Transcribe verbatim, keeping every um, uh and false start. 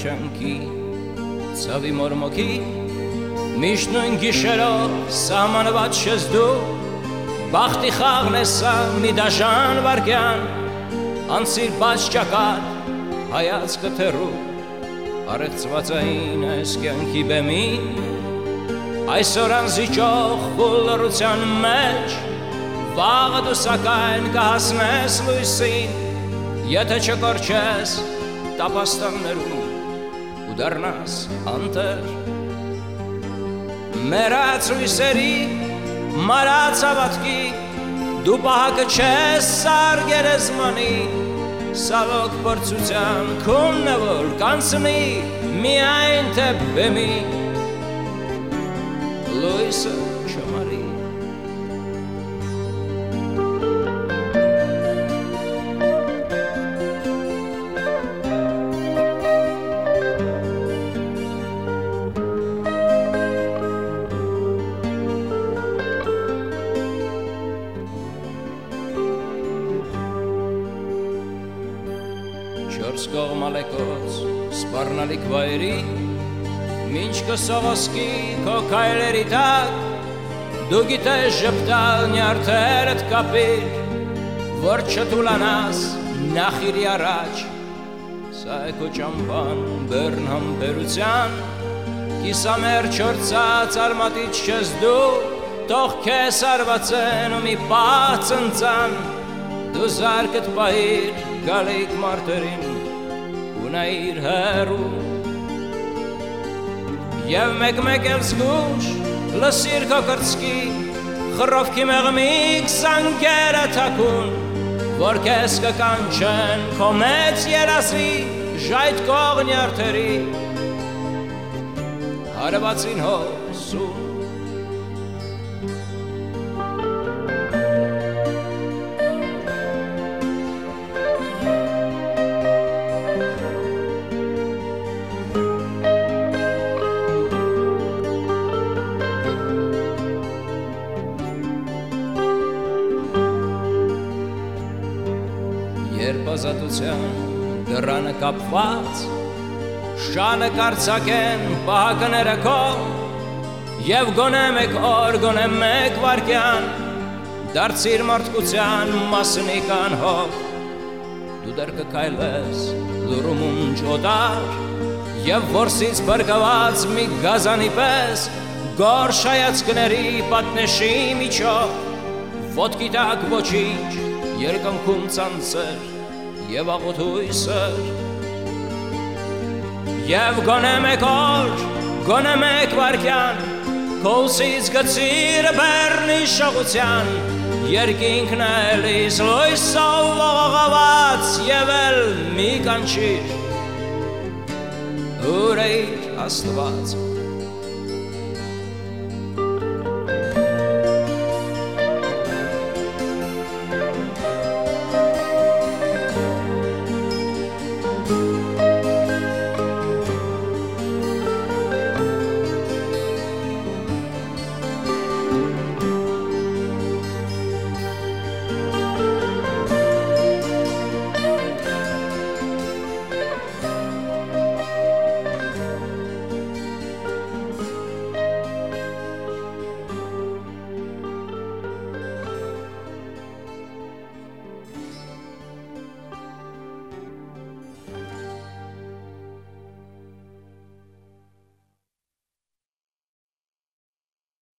տանջանքի ցավի մորմոքի միշտ նույն գիշերով սահմանված ես դու բախտի խաղն ես սա մի դաժան վարկյան անցիր բաց ճակատ հայացքը թեռու արեղծվածային այս կյանքի բեմին այսօր անզիջող խուլորության մեջ վաղը դու սակայն կհասնես լույսին եթե չկորչես տապաստաններում ու դառնաս անտեր մեռած հույսերի մարած հավատքի դու պահակը չես սար գերեզմանի սալոք փորձության քունն է որ կանցնի միայն թե բեմի լույսը չմարի չորս կողմ ալեկոց սպառնալիք վայրի Մինչ կսողոսկի քո քայլերի տակ դու գիտես ժպտալ նյարդերդ կապիր որ չտուլանաս նախիրի առաջ սա է քո ճամփան բեռն համբերության կիսամեր չորցած արմատիչ չես դու թող քեզ արվածեն ու մի պահ ծնծան դու զարկդ պահիր գալիք մարտերին ու նայիր հեռու Եվ մեկ-մեկ էլ զգուշ լսիր քո կրծքի խռովքի մեղմիկ զանգերը թաքուն որ քեզ կկանչեն քո մեծ երազի ժայթքող նյարդերի հարվածին հոսում Երբ ազատության դռանը կապված շանը կարծակեն պահակները քո և գոնե մեկ օր գոնե մեկ վարկյան դարձիր մարդկության մասնիկ անհոգ դու դեռ կքայլես լուրումունջ օտար և որսից բրգված մի գազանի պես գորշ հայացքների պատնեշի միջով ոտքի տակ ոչինչ երկնքում ցանցեր և աղոթույսեր և գոնե մեկ օր գոնե մեկ վարկյան քո ուսից գցիր բեռնի շողության երկինքն էլիս լույսով ողողաված և էլ մի կանչիր ուր էիր Աստված